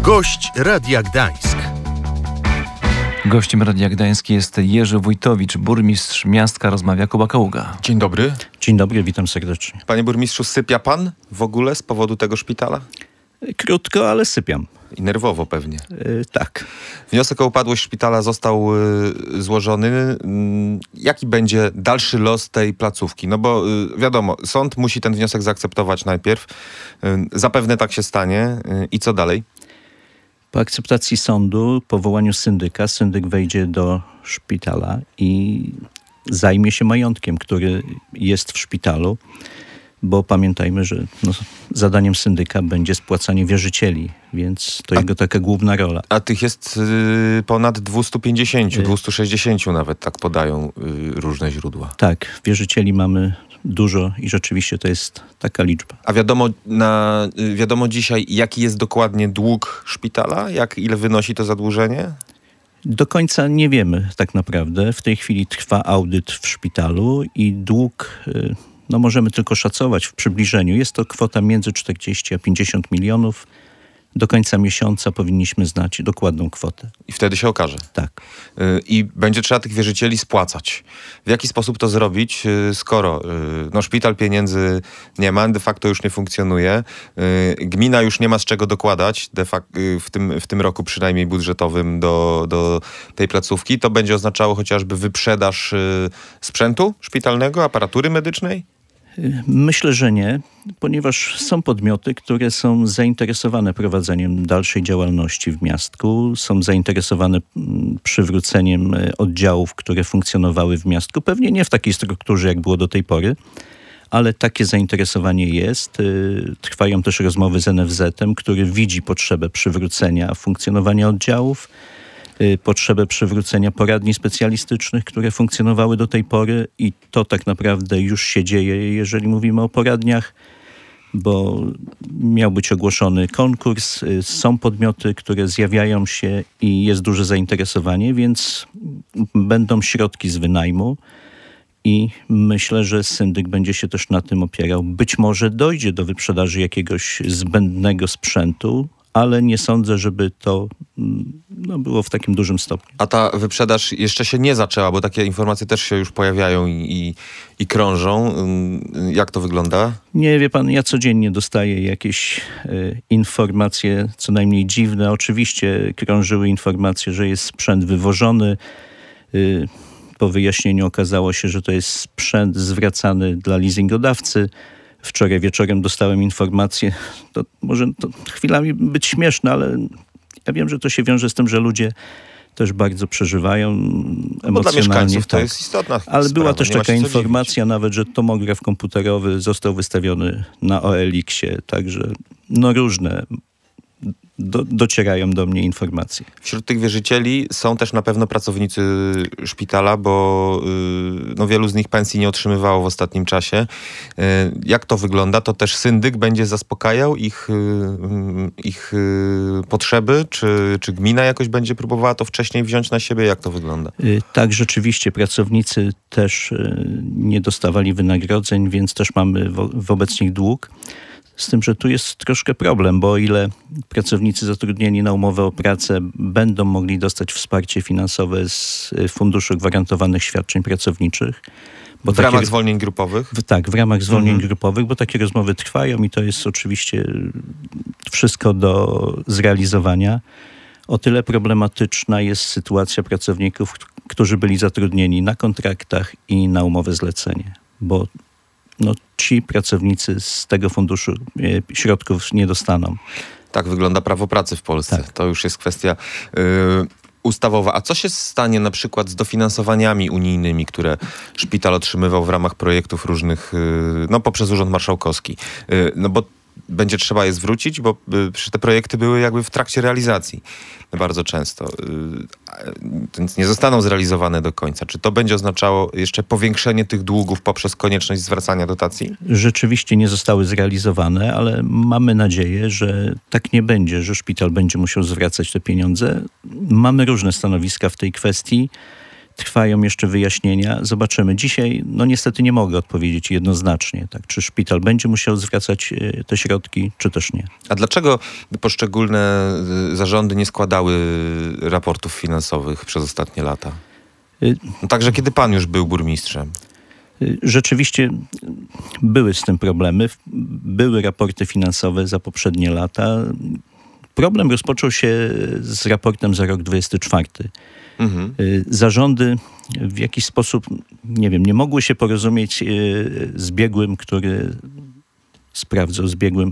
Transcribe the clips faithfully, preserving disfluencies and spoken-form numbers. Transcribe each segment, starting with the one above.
Gość Radia Gdańsk. Gościem Radia Gdańsk jest Jerzy Wójtowicz, burmistrz miastka Rozmawia Kuba Kaługa. Dzień dobry. Dzień dobry, witam serdecznie. Panie burmistrzu, sypia pan w ogóle z powodu tego szpitala? Krótko, ale sypiam. I nerwowo pewnie. Yy, tak. Wniosek o upadłość szpitala został y, złożony. Y, jaki będzie dalszy los tej placówki? No bo y, wiadomo, sąd musi ten wniosek zaakceptować najpierw. Y, zapewne tak się stanie. Y, I co dalej? Po akceptacji sądu, powołaniu syndyka, syndyk wejdzie do szpitala i zajmie się majątkiem, który jest w szpitalu, bo pamiętajmy, że no, zadaniem syndyka będzie spłacanie wierzycieli, więc to a, jego taka główna rola. A tych jest y, ponad dwieście pięćdziesiąt, y- dwieście sześćdziesiąt nawet, tak podają y, różne źródła. Tak, wierzycieli mamy dużo i rzeczywiście to jest taka liczba. A wiadomo, na, wiadomo dzisiaj, jaki jest dokładnie dług szpitala? Jak, ile wynosi to zadłużenie? Do końca nie wiemy tak naprawdę. W tej chwili trwa audyt w szpitalu i dług, no możemy tylko szacować w przybliżeniu. Jest to kwota między czterdzieści a pięćdziesiąt milionów. Do końca miesiąca powinniśmy znać dokładną kwotę. I wtedy się okaże. Tak. I będzie trzeba tych wierzycieli spłacać. W jaki sposób to zrobić, skoro no, szpital pieniędzy nie ma, de facto już nie funkcjonuje, gmina już nie ma z czego dokładać de facto, w, tym, w tym roku przynajmniej budżetowym do, do tej placówki. To będzie oznaczało chociażby wyprzedaż sprzętu szpitalnego, aparatury medycznej? Myślę, że nie, ponieważ są podmioty, które są zainteresowane prowadzeniem dalszej działalności w miastku, są zainteresowane przywróceniem oddziałów, które funkcjonowały w miastku. Pewnie nie w takiej strukturze, jak było do tej pory, ale takie zainteresowanie jest. Trwają też rozmowy z en ef zetem, który widzi potrzebę przywrócenia funkcjonowania oddziałów, potrzebę przywrócenia poradni specjalistycznych, które funkcjonowały do tej pory i to tak naprawdę już się dzieje, jeżeli mówimy o poradniach, bo miał być ogłoszony konkurs, są podmioty, które zjawiają się i jest duże zainteresowanie, więc będą środki z wynajmu i myślę, że syndyk będzie się też na tym opierał. Być może dojdzie do wyprzedaży jakiegoś zbędnego sprzętu, ale nie sądzę, żeby to no, było w takim dużym stopniu. A ta wyprzedaż jeszcze się nie zaczęła, bo takie informacje też się już pojawiają i, i, i krążą. Jak to wygląda? Nie, wie pan, ja codziennie dostaję jakieś y, informacje, co najmniej dziwne. Oczywiście krążyły informacje, że jest sprzęt wywożony. Y, po wyjaśnieniu okazało się, że to jest sprzęt zwracany dla leasingodawcy. Wczoraj wieczorem dostałem informację, to może to chwilami być śmieszne, ale ja wiem, że to się wiąże z tym, że ludzie też bardzo przeżywają emocjonalnie. Bo dla mieszkańców tak. To jest istotna Ale sprawa, była też nie taka informacja nawet, że tomograf komputerowy został wystawiony na O L X-ie, także no różne Do, docierają do mnie informacje. Wśród tych wierzycieli są też na pewno pracownicy szpitala, bo yy, no, wielu z nich pensji nie otrzymywało w ostatnim czasie. Yy, jak to wygląda? To też syndyk będzie zaspokajał ich, yy, ich yy, potrzeby? Czy, czy gmina jakoś będzie próbowała to wcześniej wziąć na siebie? Jak to wygląda? Yy, tak, rzeczywiście pracownicy też yy, nie dostawali wynagrodzeń, więc też mamy wo- wobec nich dług. Z tym, że tu jest troszkę problem, bo o ile pracownicy zatrudnieni na umowę o pracę będą mogli dostać wsparcie finansowe z Funduszu Gwarantowanych Świadczeń Pracowniczych. Bo w takie, ramach zwolnień grupowych? W, tak, w ramach zwolnień mhm. grupowych, bo takie rozmowy trwają i to jest oczywiście wszystko do zrealizowania. O tyle problematyczna jest sytuacja pracowników, którzy byli zatrudnieni na kontraktach i na umowę zlecenie, bo no, ci pracownicy z tego funduszu e, środków nie dostaną. Tak wygląda prawo pracy w Polsce. Tak. To już jest kwestia yy, ustawowa. A co się stanie na przykład z dofinansowaniami unijnymi, które szpital otrzymywał w ramach projektów różnych, yy, no poprzez Urząd Marszałkowski? Yy, no bo będzie trzeba je zwrócić, bo y, te projekty były jakby w trakcie realizacji bardzo często, y, więc nie zostaną zrealizowane do końca. Czy to będzie oznaczało jeszcze powiększenie tych długów poprzez konieczność zwracania dotacji? Rzeczywiście nie zostały zrealizowane, ale mamy nadzieję, że tak nie będzie, że szpital będzie musiał zwracać te pieniądze. Mamy różne stanowiska w tej kwestii. Trwają jeszcze wyjaśnienia. Zobaczymy. Dzisiaj, no niestety nie mogę odpowiedzieć jednoznacznie, tak, czy szpital będzie musiał zwracać te środki, czy też nie. A dlaczego poszczególne zarządy nie składały raportów finansowych przez ostatnie lata? No, także kiedy pan już był burmistrzem. Rzeczywiście były z tym problemy. Były raporty finansowe za poprzednie lata. Problem rozpoczął się z raportem za rok dwudziesty czwarty. Mhm. Zarządy w jakiś sposób, nie wiem, nie mogły się porozumieć z biegłym, który sprawdzał, z biegłym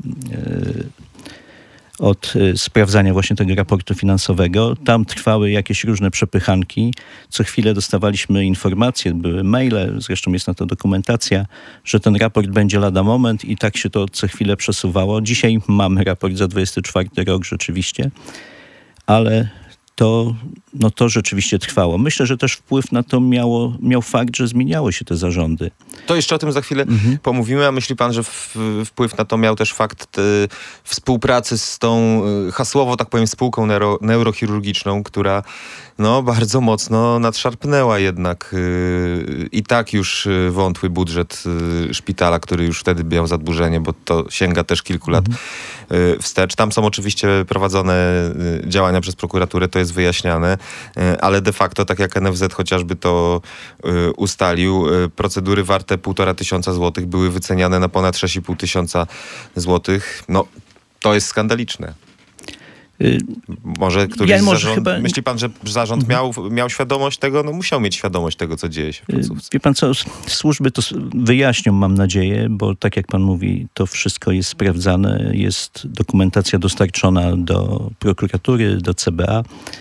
od sprawdzania właśnie tego raportu finansowego. Tam trwały jakieś różne przepychanki. Co chwilę dostawaliśmy informacje, były maile, zresztą jest na to dokumentacja, że ten raport będzie lada moment i tak się to co chwilę przesuwało. Dzisiaj mamy raport za dwudziesty czwarty rok rzeczywiście, ale to, no to rzeczywiście trwało. Myślę, że też wpływ na to miało, miał fakt, że zmieniały się te zarządy. To jeszcze o tym za chwilę mhm. pomówimy, a myśli pan, że w, wpływ na to miał też fakt y, współpracy z tą y, hasłowo, tak powiem, spółką neuro, neurochirurgiczną, która no, bardzo mocno nadszarpnęła jednak y, i tak już y, wątły budżet y, szpitala, który już wtedy miał zadłużenie, bo to sięga też kilku lat mhm. y, wstecz. Tam są oczywiście prowadzone y, działania przez prokuraturę, to jest wyjaśniane, y, ale de facto, tak jak N F Z chociażby to y, ustalił, y, procedury warte półtora tysiąca złotych były wyceniane na ponad sześć i pół tysiąca złotych. No, to jest skandaliczne. Może któryś ja może zarząd, chyba... myśli pan, że zarząd mhm. miał, miał świadomość tego? No musiał mieć świadomość tego, co dzieje się w placówce. Wie pan co, służby to wyjaśnią, mam nadzieję, bo tak jak pan mówi, to wszystko jest sprawdzane, jest dokumentacja dostarczona do prokuratury, do C B A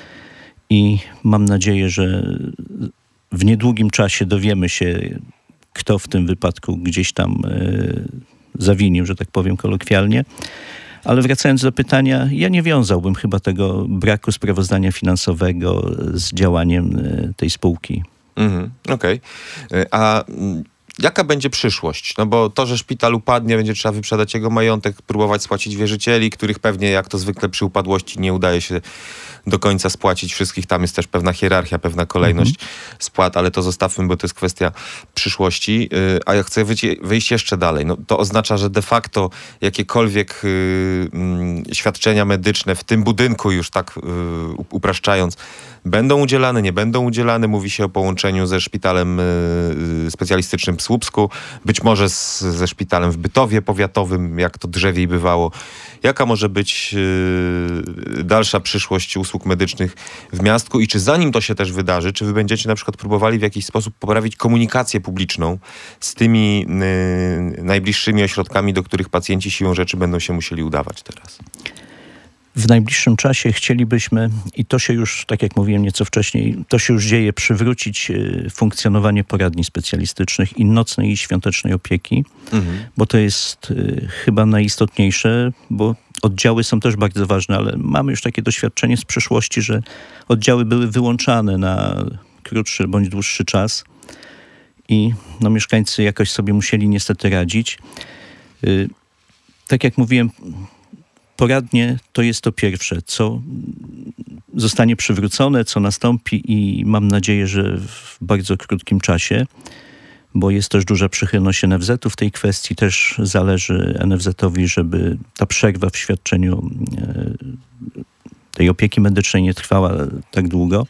i mam nadzieję, że w niedługim czasie dowiemy się, kto w tym wypadku gdzieś tam y, zawinił, że tak powiem kolokwialnie. Ale wracając do pytania, ja nie wiązałbym chyba tego braku sprawozdania finansowego z działaniem tej spółki. Mhm, okej. Okay. A jaka będzie przyszłość? No bo to, że szpital upadnie, będzie trzeba wyprzedać jego majątek, próbować spłacić wierzycieli, których pewnie, jak to zwykle przy upadłości, nie udaje się do końca spłacić wszystkich. Tam jest też pewna hierarchia, pewna kolejność mhm. spłat, ale to zostawmy, bo to jest kwestia przyszłości. A ja chcę wyjść jeszcze dalej. No, to oznacza, że de facto jakiekolwiek y, świadczenia medyczne w tym budynku, już tak y, upraszczając, będą udzielane, nie będą udzielane. Mówi się o połączeniu ze szpitalem y, specjalistycznym w Słupsku, być może z, ze szpitalem w Bytowie powiatowym, jak to drzewiej bywało. Jaka może być y, dalsza przyszłość usług medycznych w miastku i czy zanim to się też wydarzy, czy wy będziecie na przykład próbowali w jakiś sposób poprawić komunikację publiczną z tymi y, najbliższymi ośrodkami, do których pacjenci siłą rzeczy będą się musieli udawać teraz? W najbliższym czasie chcielibyśmy, i to się już, tak jak mówiłem nieco wcześniej, to się już dzieje, przywrócić funkcjonowanie poradni specjalistycznych i nocnej i świątecznej opieki, mhm. bo to jest y, chyba najistotniejsze, bo oddziały są też bardzo ważne, ale mamy już takie doświadczenie z przeszłości, że oddziały były wyłączane na krótszy bądź dłuższy czas i no, mieszkańcy jakoś sobie musieli niestety radzić. Y, tak jak mówiłem, poradnie to jest to pierwsze, co zostanie przywrócone, co nastąpi i mam nadzieję, że w bardzo krótkim czasie, bo jest też duża przychylność N F Z-u w tej kwestii. Też zależy N F Z-owi, żeby ta przerwa w świadczeniu tej opieki medycznej nie trwała tak długo.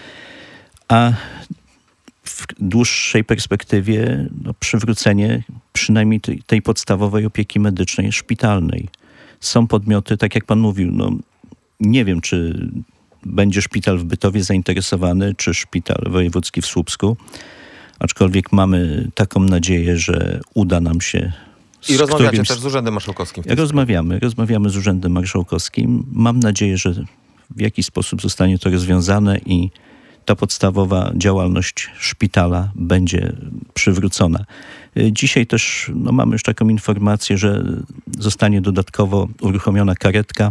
A w dłuższej perspektywie no, przywrócenie przynajmniej tej, tej podstawowej opieki medycznej szpitalnej. Są podmioty, tak jak pan mówił, no nie wiem, czy będzie szpital w Bytowie zainteresowany, czy szpital wojewódzki w Słupsku, aczkolwiek mamy taką nadzieję, że uda nam się. I rozmawiacie którymś... też z Urzędem Marszałkowskim? Rozmawiamy, rozmawiamy z Urzędem Marszałkowskim. Mam nadzieję, że w jakiś sposób zostanie to rozwiązane i ta podstawowa działalność szpitala będzie przywrócona. Dzisiaj też no, mamy już taką informację, że zostanie dodatkowo uruchomiona karetka,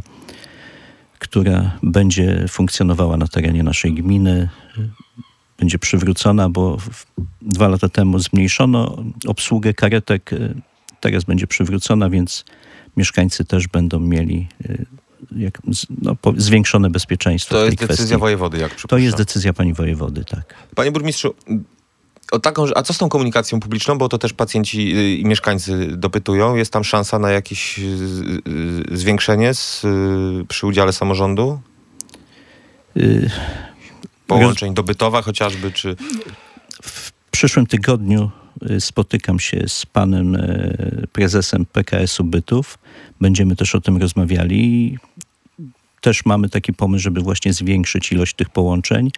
która będzie funkcjonowała na terenie naszej gminy. Będzie przywrócona, bo dwa lata temu zmniejszono obsługę karetek. Teraz będzie przywrócona, więc mieszkańcy też będą mieli jak, no, po, zwiększone bezpieczeństwo To w tej jest decyzja kwestii. wojewody, jak To przypuszczam. jest decyzja pani wojewody, tak. Panie burmistrzu, o taką, a co z tą komunikacją publiczną? Bo to też pacjenci i mieszkańcy dopytują. Jest tam szansa na jakieś zwiększenie z, przy udziale samorządu? Y- Połączeń do Bytowa chociażby, czy... W przyszłym tygodniu spotykam się z panem prezesem P K S u Bytów. Będziemy też o tym rozmawiali. Też mamy taki pomysł, żeby właśnie zwiększyć ilość tych połączeń.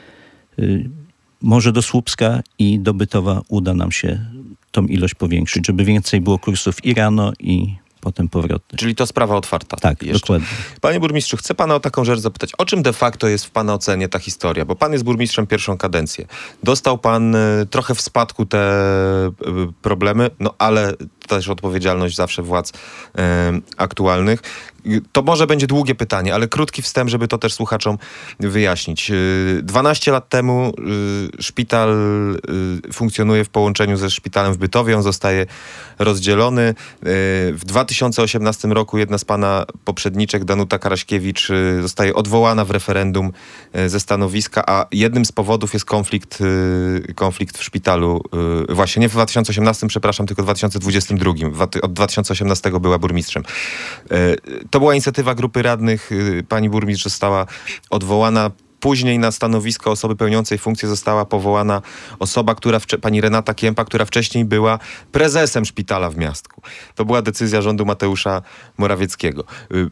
Może do Słupska i do Bytowa uda nam się tą ilość powiększyć, żeby więcej było kursów i rano, i potem powrotnych. Czyli to sprawa otwarta. Tak, jeszcze. dokładnie. Panie burmistrzu, chcę pana o taką rzecz zapytać. O czym de facto jest w pana ocenie ta historia? Bo pan jest burmistrzem pierwszą kadencję. Dostał pan y, trochę w spadku te y, problemy, no ale też odpowiedzialność zawsze władz y, aktualnych. To może będzie długie pytanie, ale krótki wstęp, żeby to też słuchaczom wyjaśnić. dwanaście lat temu szpital funkcjonuje w połączeniu ze szpitalem w Bytowie. On zostaje rozdzielony. W dwa tysiące osiemnastym roku jedna z pana poprzedniczek, Danuta Karaśkiewicz, zostaje odwołana w referendum ze stanowiska, a jednym z powodów jest konflikt, konflikt w szpitalu. Właśnie nie w dwa tysiące osiemnastym, przepraszam, tylko w dwa tysiące dwudziestym drugim. Od dwa tysiące osiemnastego była burmistrzem. To była inicjatywa grupy radnych. Pani burmistrz została odwołana. Później na stanowisko osoby pełniącej funkcję została powołana osoba, która, pani Renata Kiempa, która wcześniej była prezesem szpitala w Miastku. To była decyzja rządu Mateusza Morawieckiego.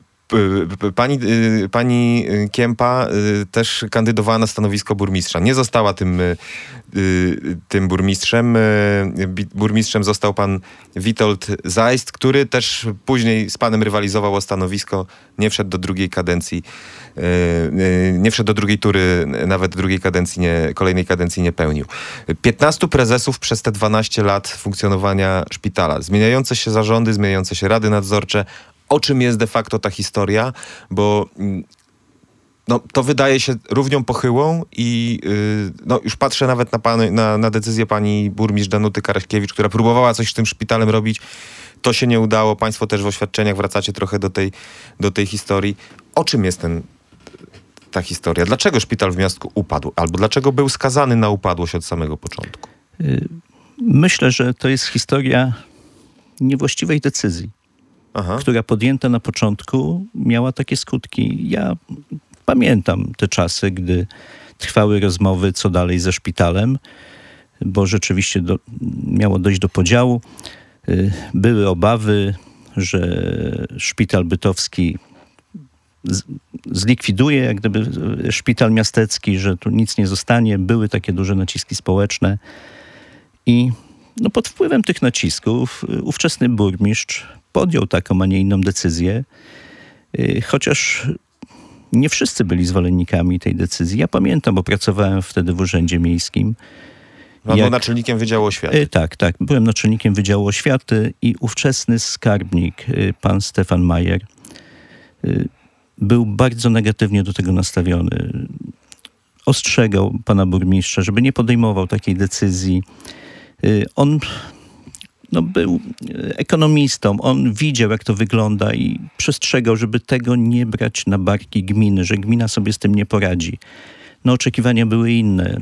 Pani, pani Kiempa też kandydowała na stanowisko burmistrza. Nie została tym, tym burmistrzem. Burmistrzem został pan Witold Zajst, który też później z panem rywalizował o stanowisko. Nie wszedł do drugiej kadencji. Nie wszedł do drugiej tury, nawet drugiej kadencji, nie, kolejnej kadencji nie pełnił. piętnastu prezesów przez te dwanaście lat funkcjonowania szpitala. Zmieniające się zarządy, zmieniające się rady nadzorcze. O czym jest de facto ta historia, bo no, to wydaje się równią pochyłą i yy, no, już patrzę nawet na, pan, na, na decyzję pani burmistrz Danuty Karaśkiewicz, która próbowała coś z tym szpitalem robić. To się nie udało. Państwo też w oświadczeniach wracacie trochę do tej, do tej historii. O czym jest ten, ta historia? Dlaczego szpital w Miastku upadł? Albo dlaczego był skazany na upadłość od samego początku? Myślę, że to jest historia niewłaściwej decyzji. Aha. Która podjęta na początku miała takie skutki. Ja pamiętam te czasy, gdy trwały rozmowy, co dalej ze szpitalem, bo rzeczywiście do, miało dojść do podziału. Były obawy, że szpital bytowski z, zlikwiduje jak gdyby szpital miastecki, że tu nic nie zostanie. Były takie duże naciski społeczne i no, pod wpływem tych nacisków ówczesny burmistrz podjął taką, a nie inną decyzję, chociaż nie wszyscy byli zwolennikami tej decyzji. Ja pamiętam, bo pracowałem wtedy w Urzędzie Miejskim. Pan był naczelnikiem Wydziału Oświaty. Tak, tak. Byłem naczelnikiem Wydziału Oświaty i ówczesny skarbnik, pan Stefan Majer, był bardzo negatywnie do tego nastawiony. Ostrzegał pana burmistrza, żeby nie podejmował takiej decyzji. On no, był ekonomistą, on widział, jak to wygląda i przestrzegał, żeby tego nie brać na barki gminy, że gmina sobie z tym nie poradzi. No, oczekiwania były inne.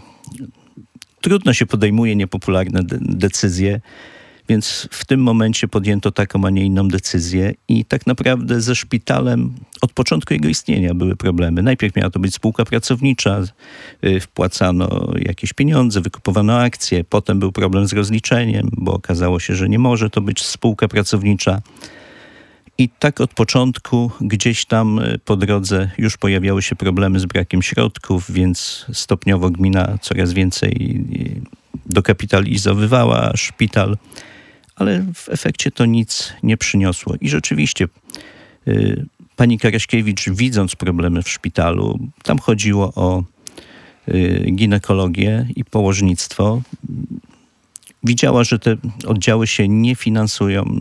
Trudno się podejmuje niepopularne de- decyzje, więc w tym momencie podjęto taką, a nie inną decyzję i tak naprawdę ze szpitalem od początku jego istnienia były problemy. Najpierw miała to być spółka pracownicza, wpłacano jakieś pieniądze, wykupowano akcje, potem był problem z rozliczeniem, bo okazało się, że nie może to być spółka pracownicza. I tak od początku gdzieś tam po drodze już pojawiały się problemy z brakiem środków, więc stopniowo gmina coraz więcej dokapitalizowywała szpital, ale w efekcie to nic nie przyniosło. I rzeczywiście y, pani Karaśkiewicz, widząc problemy w szpitalu, tam chodziło o y, ginekologię i położnictwo, widziała, że te oddziały się nie finansują,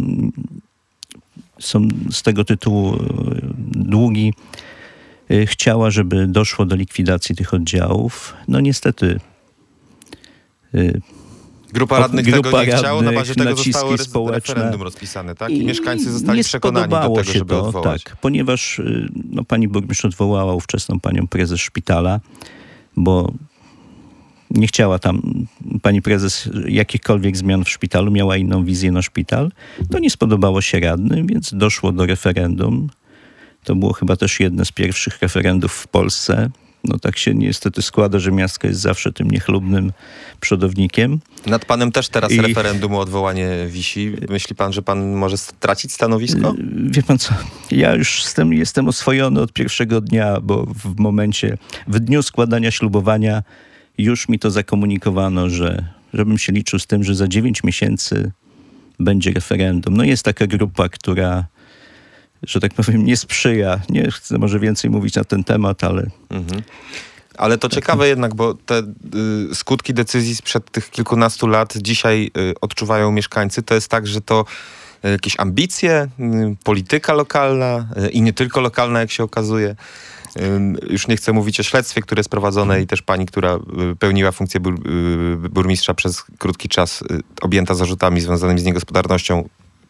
są z tego tytułu długi. Chciała, żeby doszło do likwidacji tych oddziałów. No niestety Grupa radnych Grupa tego nie chciała, na radnych, bazie tego naciski zostało re- społeczne. referendum rozpisane, tak? I, I mieszkańcy zostali nie przekonani do spodobało tego, się żeby to, odwołać. Tak, ponieważ y, no, pani burmistrz odwołała ówczesną panią prezes szpitala, bo nie chciała tam pani prezes jakichkolwiek zmian w szpitalu, miała inną wizję na szpital. To nie spodobało się radnym, więc doszło do referendum. To było chyba też jedno z pierwszych referendów w Polsce. No tak się niestety składa, że miasto jest zawsze tym niechlubnym przodownikiem. Nad panem też teraz I- referendum o odwołanie wisi. Myśli pan, że pan może stracić stanowisko? Wie pan co, ja już jestem, jestem oswojony od pierwszego dnia, bo w momencie, w dniu składania ślubowania już mi to zakomunikowano, że żebym się liczył z tym, że za dziewięć miesięcy będzie referendum. No jest taka grupa, która, że tak powiem, nie sprzyja. Nie chcę może więcej mówić na ten temat, ale Mhm. Ale to ciekawe jednak, bo te y, skutki decyzji sprzed tych kilkunastu lat dzisiaj y, odczuwają mieszkańcy. To jest tak, że to y, jakieś ambicje, y, polityka lokalna y, i nie tylko lokalna, jak się okazuje. Y, już nie chcę mówić o śledztwie, które jest prowadzone i też pani, która y, pełniła funkcję bur, y, burmistrza przez krótki czas, y, objęta zarzutami związanymi z niegospodarnością.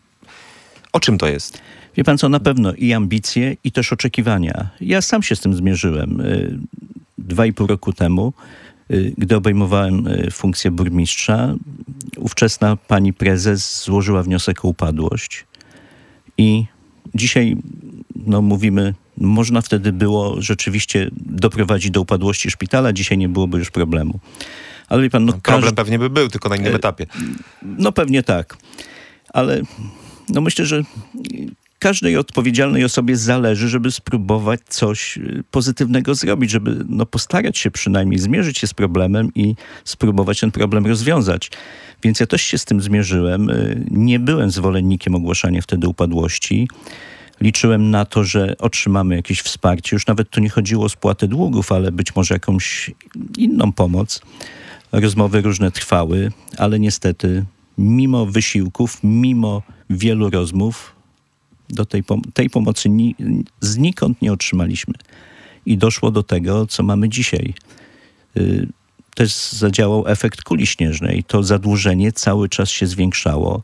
O czym to jest? wie pan co, na pewno i ambicje, i też oczekiwania. Ja sam się z tym zmierzyłem y, dwa i pół roku temu, y, gdy obejmowałem y, funkcję burmistrza. Ówczesna pani prezes złożyła wniosek o upadłość i dzisiaj no, mówimy, można wtedy było rzeczywiście doprowadzić do upadłości szpitala, dzisiaj nie byłoby już problemu. Ale wie pan, no, Problem każdy- pewnie by był, tylko na innym E, etapie. no pewnie tak, ale no myślę, że każdej odpowiedzialnej osobie zależy, żeby spróbować coś y, pozytywnego zrobić, żeby no, postarać się przynajmniej zmierzyć się z problemem i spróbować ten problem rozwiązać. Więc ja też się z tym zmierzyłem. Y, Nie byłem zwolennikiem ogłaszania wtedy upadłości. Liczyłem na to, że otrzymamy jakieś wsparcie. Już nawet tu nie chodziło o spłatę długów, ale być może jakąś inną pomoc. Rozmowy różne trwały, ale niestety mimo wysiłków, mimo wielu rozmów, do tej, pom- tej pomocy ni- znikąd nie otrzymaliśmy. I doszło do tego, co mamy dzisiaj. Y, też zadziałał efekt kuli śnieżnej. To zadłużenie cały czas się zwiększało.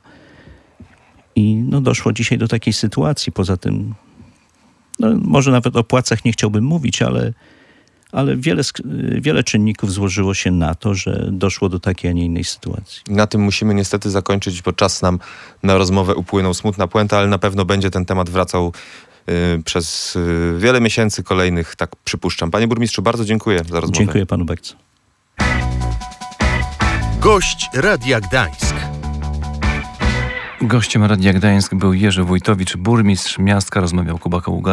I no, doszło dzisiaj do takiej sytuacji. Poza tym, no, może nawet o płacach nie chciałbym mówić, ale, ale wiele, sk- wiele czynników złożyło się na to, że doszło do takiej, a nie innej sytuacji. Na tym musimy niestety zakończyć, bo czas nam na rozmowę upłynął. Smutna puenta, ale na pewno będzie ten temat wracał y, przez y, wiele miesięcy kolejnych, tak przypuszczam. Panie burmistrzu, bardzo dziękuję za rozmowę. Dziękuję panu bardzo. Gość Radia Gdańsk. Gościem Radia Gdańsk był Jerzy Wójtowicz, burmistrz miasta, rozmawiał Kuba Kaługa.